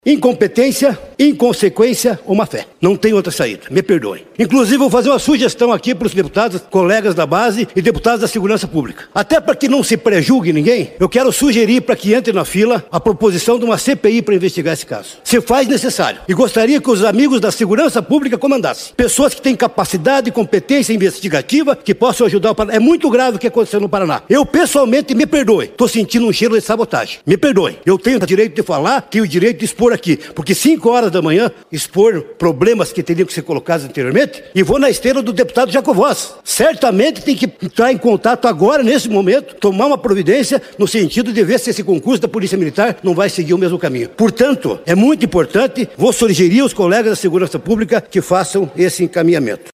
Incompetência, inconsequência ou má fé. Não tem outra saída, me perdoem. Inclusive, vou fazer uma sugestão aqui para os deputados, colegas da base e deputados da Segurança Pública. Até para que não se prejulgue ninguém, eu quero sugerir para que entre na fila a proposição de uma CPI para investigar esse caso. Se faz necessário. E gostaria que os amigos da Segurança Pública comandassem. Pessoas que têm capacidade e competência investigativa que possam ajudar o Paraná. É muito grave o que aconteceu no Paraná. Eu, pessoalmente, me perdoe. Estou sentindo um cheiro de sabotagem. Me perdoe. Eu tenho o direito de falar, tenho o direito de expor aqui, porque 5 horas da manhã expor problemas que teriam que ser colocados anteriormente, e vou na esteira do deputado Jacovós. Certamente tem que entrar em contato agora, nesse momento, tomar uma providência no sentido de ver se esse concurso da Polícia Militar não vai seguir o mesmo caminho. Portanto, é muito importante, vou sugerir aos colegas da Segurança Pública que façam esse encaminhamento.